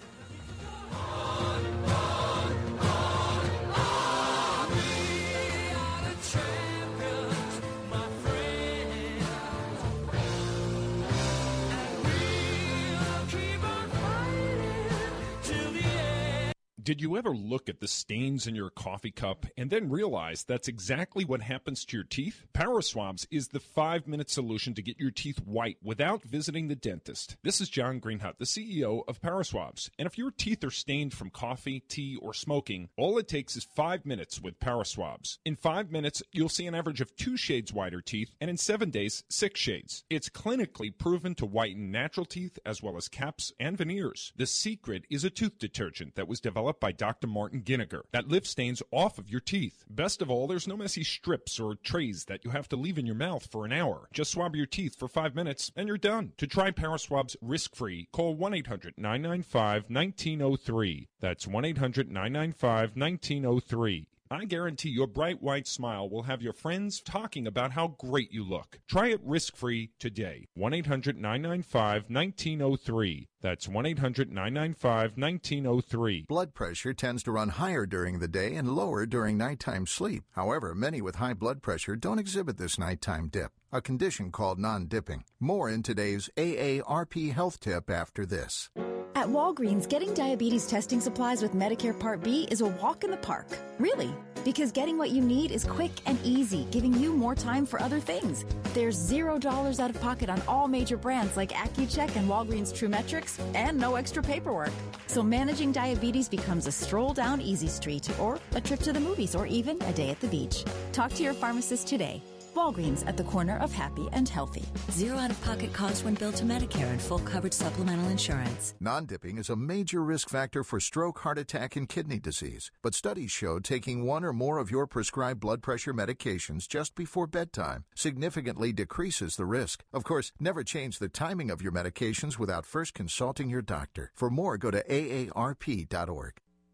Did you ever look at the stains in your coffee cup and then realize that's exactly what happens to your teeth? Paraswabs is the five-minute solution to get your teeth white without visiting the dentist. This is John Greenhut, the C E O of Paraswabs. And if your teeth are stained from coffee, tea, or smoking, all it takes is five minutes with Paraswabs. In five minutes, you'll see an average of two shades whiter teeth, and in seven days, six shades. It's clinically proven to whiten natural teeth as well as caps and veneers. The secret is a tooth detergent that was developed by Doctor Martin Ginniger that lifts stains off of your teeth. Best of all, there's no messy strips or trays that you have to leave in your mouth for an hour. Just swab your teeth for five minutes and you're done. To try Paraswabs risk-free, call one eight hundred nine nine five one nine zero three. That's one eight hundred nine nine five one nine zero three. I guarantee your bright white smile will have your friends talking about how great you look. Try it risk-free today. one eight hundred nine nine five one nine zero three. That's one eight hundred nine nine five one nine zero three. Blood pressure tends to run higher during the day and lower during nighttime sleep. However, many with high blood pressure don't exhibit this nighttime dip, a condition called non-dipping. More in today's A A R P health tip after this. At Walgreens, getting diabetes testing supplies with Medicare Part B is a walk in the park. Really, because getting what you need is quick and easy, giving you more time for other things. There's zero dollars out of pocket on all major brands like Accu-Check and Walgreens TrueMetrics, and no extra paperwork. So managing diabetes becomes a stroll down Easy Street, or a trip to the movies, or even a day at the beach. Talk to your pharmacist today. Walgreens, at the corner of happy and healthy. Zero out-of-pocket costs when billed to Medicare and full coverage supplemental insurance. Non-dipping is a major risk factor for stroke, heart attack, and kidney disease. But studies show taking one or more of your prescribed blood pressure medications just before bedtime significantly decreases the risk. Of course, never change the timing of your medications without first consulting your doctor. For more, go to A A R P dot org.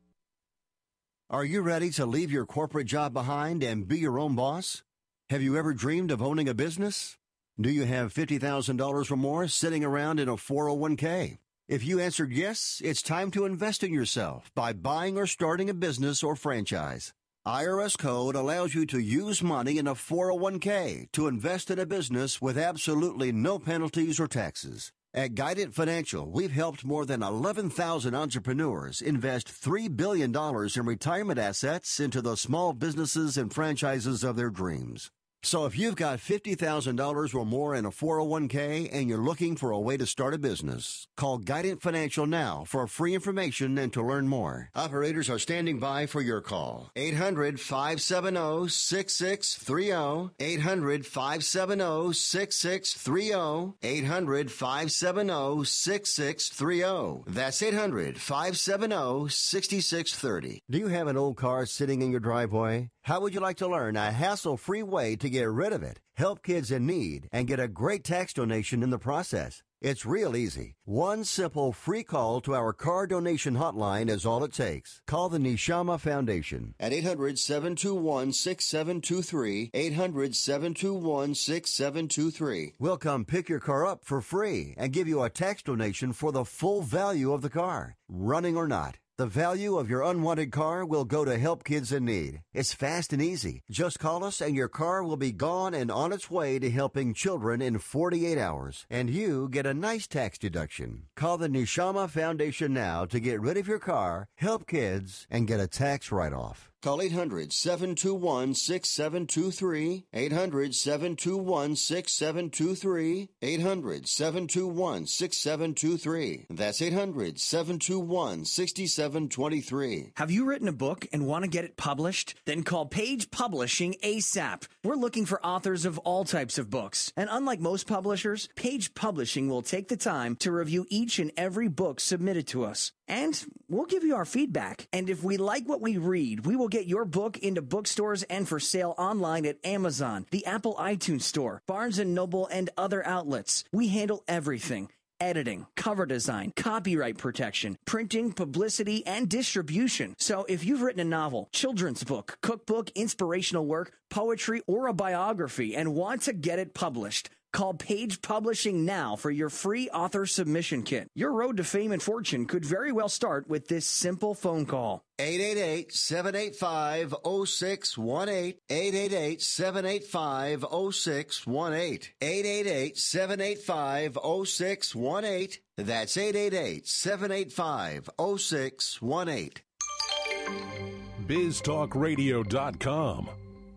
Are you ready to leave your corporate job behind and be your own boss? Have you ever dreamed of owning a business? Do you have fifty thousand dollars or more sitting around in a four oh one k? If you answered yes, it's time to invest in yourself by buying or starting a business or franchise. I R S Code allows you to use money in a four oh one k to invest in a business with absolutely no penalties or taxes. At Guidant Financial, we've helped more than eleven thousand entrepreneurs invest three billion dollars in retirement assets into the small businesses and franchises of their dreams. So if you've got fifty thousand dollars or more in a four oh one k and you're looking for a way to start a business, call Guidant Financial now for free information and to learn more. Operators are standing by for your call. eight hundred, five seven zero, six six three zero. eight hundred, five seven zero, six six three zero. eight hundred, five seven zero, six six three zero. That's eight hundred, five seven zero, six six three zero. Do you have an old car sitting in your driveway? How would you like to learn a hassle-free way to get rid of it, help kids in need, and get a great tax donation in the process? It's real easy. One simple free call to our car donation hotline is all it takes. Call the Neshama Foundation at eight hundred, seven two one, six seven two three, eight hundred, seven two one, six seven two three. We'll come pick your car up for free and give you a tax donation for the full value of the car, running or not. The value of your unwanted car will go to help kids in need. It's fast and easy. Just call us and your car will be gone and on its way to helping children in forty-eight hours. And you get a nice tax deduction. Call the Neshama Foundation now to get rid of your car, help kids, and get a tax write-off. Call eight hundred, seven two one, six seven two three, eight hundred, seven two one, six seven two three, eight hundred, seven two one, six seven two three. That's eight hundred, seven two one, six seven two three. Have you written a book and want to get it published? Then call Page Publishing ASAP. We're looking for authors of all types of books. And unlike most publishers, Page Publishing will take the time to review each and every book submitted to us. And we'll give you our feedback. And if we like what we read, we will get your book into bookstores and for sale online at Amazon, the Apple iTunes Store, Barnes and Noble, and other outlets. We handle everything. Editing, cover design, copyright protection, printing, publicity, and distribution. So if you've written a novel, children's book, cookbook, inspirational work, poetry, or a biography and want to get it published, call Page Publishing now for your free author submission kit. Your road to fame and fortune could very well start with this simple phone call. eight eight eight, seven eight five, zero six one eight. eight eight eight, seven eight five, zero six one eight. eight eight eight, seven eight five, zero six one eight. That's eight eight eight, seven eight five, zero six one eight. biz talk radio dot com.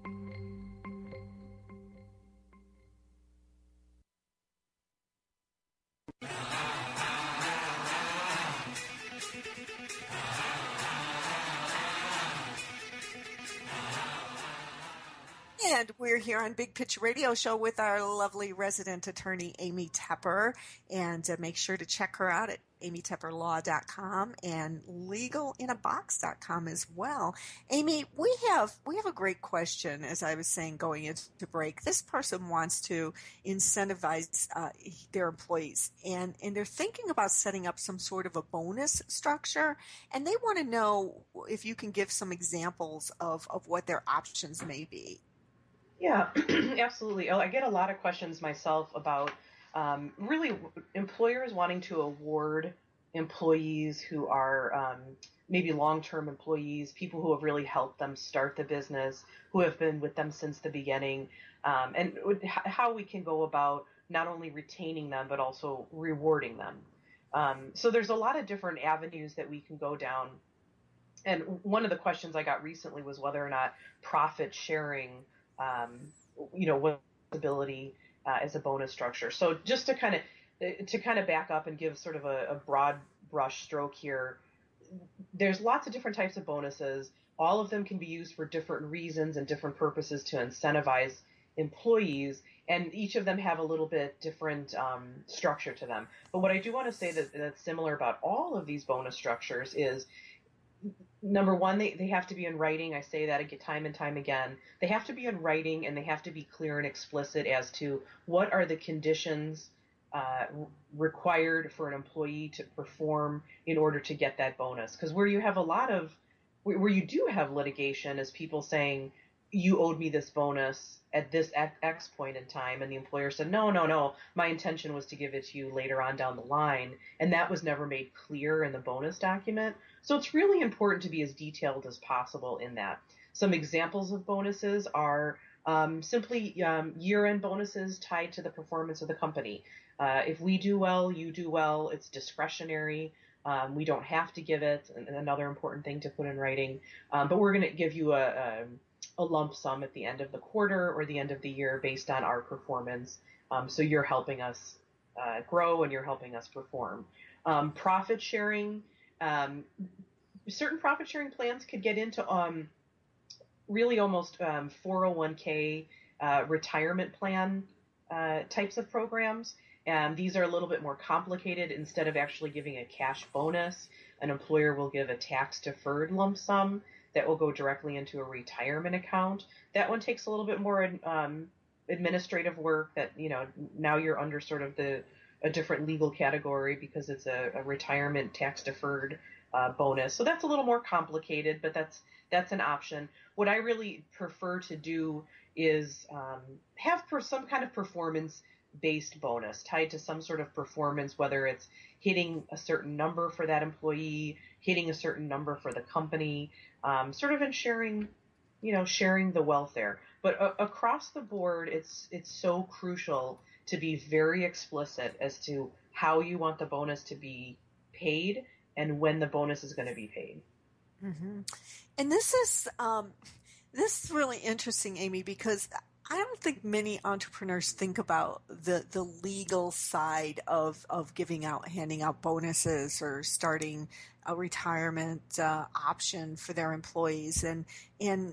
And we're here on Big Picture Radio Show with our lovely resident attorney, Amy Tepper. And uh, make sure to check her out at amy tepper law dot com and legal in a box dot com as well. Amy, we have we have a great question, as I was saying, going into break. This person wants to incentivize uh, their employees, and, and they're thinking about setting up some sort of a bonus structure, and they want to know if you can give some examples of, of what their options may be. Yeah, absolutely. Oh, I get a lot of questions myself about um, really employers wanting to award employees who are um, maybe long-term employees, people who have really helped them start the business, who have been with them since the beginning, um, and how we can go about not only retaining them, but also rewarding them. Um, so there's a lot of different avenues that we can go down. And one of the questions I got recently was whether or not profit sharing Um, you know, what ability uh, as a bonus structure. So just to kind of to kind of back up and give sort of a, a broad brush stroke here, there's lots of different types of bonuses. All of them can be used for different reasons and different purposes to incentivize employees, and each of them have a little bit different um, structure to them. But what I do want to say that, that's similar about all of these bonus structures is, number one, they, they have to be in writing. I say that again, time and time again. They have to be in writing, and they have to be clear and explicit as to what are the conditions uh, required for an employee to perform in order to get that bonus. Because where you have a lot of, where you do have litigation is people saying, you owed me this bonus at this X point in time, and the employer said, no, no, no, my intention was to give it to you later on down the line, and that was never made clear in the bonus document. So it's really important to be as detailed as possible in that. Some examples of bonuses are um, simply um, year-end bonuses tied to the performance of the company. Uh, if we do well, you do well, it's discretionary. Um, we don't have to give it, another important thing to put in writing, um, but we're going to give you a, a a lump sum at the end of the quarter or the end of the year based on our performance. Um, so you're helping us uh, grow and you're helping us perform. Um, profit sharing, um, certain profit sharing plans could get into um, really almost um, four oh one k uh, retirement plan uh, types of programs. And these are a little bit more complicated. Instead of actually giving a cash bonus, an employer will give a tax-deferred lump sum that will go directly into a retirement account. That one takes a little bit more um, administrative work. That, you know, now you're under sort of the a different legal category because it's a, a retirement tax-deferred uh, bonus. So that's a little more complicated, but that's that's an option. What I really prefer to do is um, have per some kind of performance based bonus tied to some sort of performance, whether it's hitting a certain number for that employee, hitting a certain number for the company, um, sort of ensuring, you know, sharing the wealth there. But uh, across the board, it's it's so crucial to be very explicit as to how you want the bonus to be paid and when the bonus is going to be paid. Mm-hmm. And this is um, this is really interesting, Amy, because I don't think many entrepreneurs think about the, the legal side of, of giving out, handing out bonuses or starting a retirement uh, option for their employees. And, and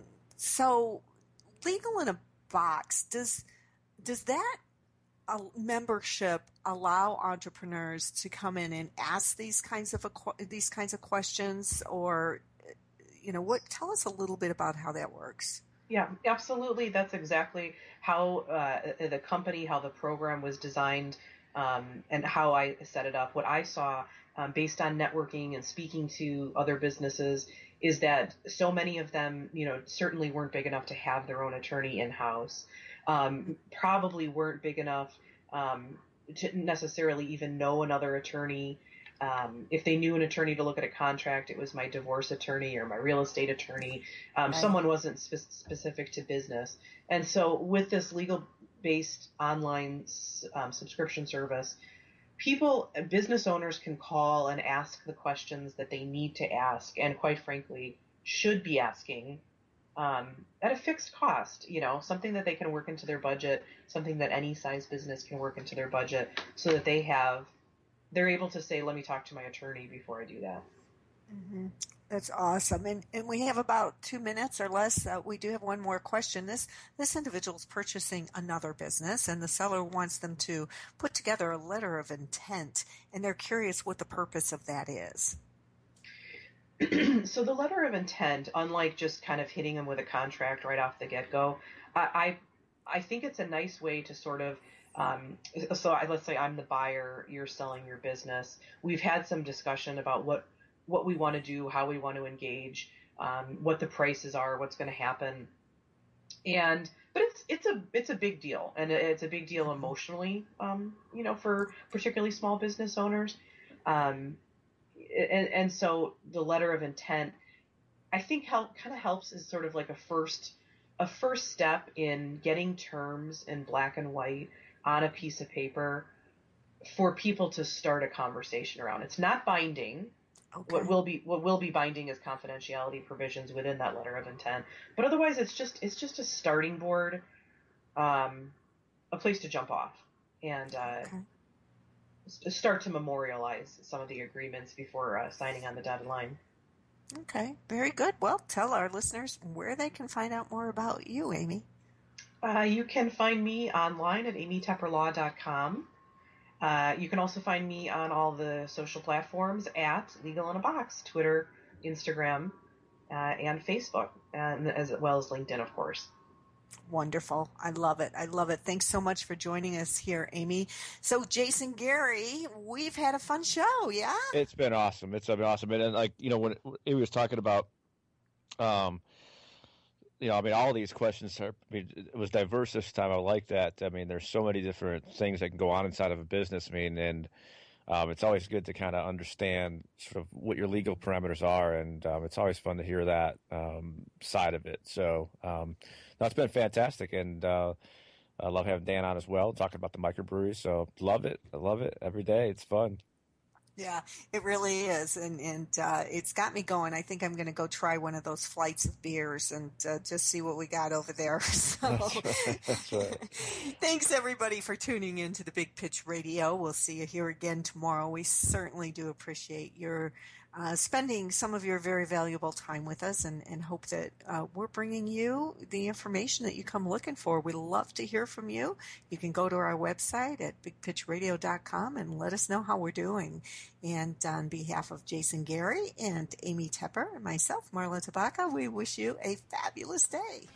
so Legal in a Box, does, does that uh, membership allow entrepreneurs to come in and ask these kinds of, these kinds of questions, or, you know, what, tell us a little bit about how that works. Yeah, absolutely. That's exactly how uh, the company, how the program was designed, um, and how I set it up. What I saw um, based on networking and speaking to other businesses is that so many of them, you know, certainly weren't big enough to have their own attorney in-house, um, probably weren't big enough um, to necessarily even know another attorney. Um, if they knew an attorney to look at a contract, it was my divorce attorney or my real estate attorney. Um, right. Someone wasn't spe- specific to business. And so with this legal-based online um, subscription service, people, business owners can call and ask the questions that they need to ask and, quite frankly, should be asking um, at a fixed cost, you know, something that they can work into their budget, something that any size business can work into their budget so that they have they're able to say, let me talk to my attorney before I do that. Mm-hmm. That's awesome. And and we have about two minutes or less. Uh, we do have one more question. This this individual is purchasing another business, and the seller wants them to put together a letter of intent, and they're curious what the purpose of that is. So the letter of intent, unlike just kind of hitting them with a contract right off the get-go, I I, I think it's a nice way to sort of Um, so I, let's say I'm the buyer, you're selling your business. We've had some discussion about what, what we want to do, how we want to engage, um, what the prices are, what's going to happen. And, but it's, it's a, it's a big deal, and it's a big deal emotionally, um, you know, for particularly small business owners. Um, and, and so the letter of intent, I think help kind of helps is sort of like a first, a first step in getting terms in black and white on a piece of paper for people to start a conversation around. It's not binding. Okay. What will be what will be binding is confidentiality provisions within that letter of intent. But otherwise, it's just it's just a starting board, um, a place to jump off and uh, okay. start to memorialize some of the agreements before uh, signing on the dotted line. Okay, very good. Well, tell our listeners where they can find out more about you, Amy. Uh, you can find me online at amy tepper law dot com. Uh, you can also find me on all the social platforms at Legal in a Box, Twitter, Instagram, uh, and Facebook, and as well as LinkedIn, of course. Wonderful. I love it. I love it. Thanks so much for joining us here, Amy. So, Jason Gary, we've had a fun show, yeah? It's been awesome. It's been awesome. And, and like, you know, when he was talking about, um, you know, I mean, all these questions are, I mean, it was diverse this time. I like that. I mean, there's so many different things that can go on inside of a business. I mean, and um, it's always good to kind of understand sort of what your legal parameters are. And um, it's always fun to hear that um, side of it. So um, no, it's been fantastic. And uh, I love having Dan on as well, talking about the microbrewery. So love it. I love it every day. It's fun. Yeah, it really is, and and uh, it's got me going. I think I'm going to go try one of those flights of beers and uh, just see what we got over there. So, That's right. That's right. Thanks everybody for tuning in to the Big Pitch Radio. We'll see you here again tomorrow. We certainly do appreciate your uh, spending some of your very valuable time with us, and, and hope that uh, we're bringing you the information that you come looking for. We love to hear from you. You can go to our website at big pitch radio dot com and let us know how we're doing. And on behalf of Jason Gary and Amy Tepper and myself, Marla Tabaka, we wish you a fabulous day.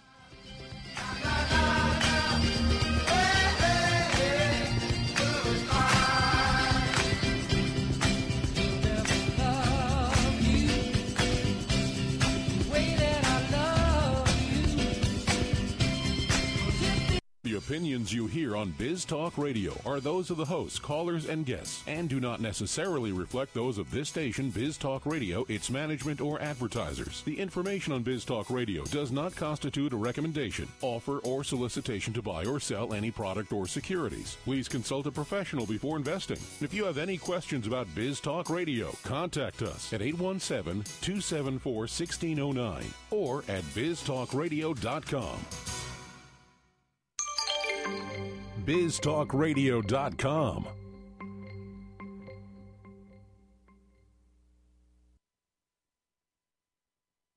The opinions you hear on Biz Talk Radio are those of the hosts, callers, and guests, and do not necessarily reflect those of this station, Biz Talk Radio, its management, or advertisers. The information on Biz Talk Radio does not constitute a recommendation, offer, or solicitation to buy or sell any product or securities. Please consult a professional before investing. If you have any questions about Biz Talk Radio, contact us at eight one seven, two seven four, one six zero nine or at biz talk radio dot com. biz talk radio dot com.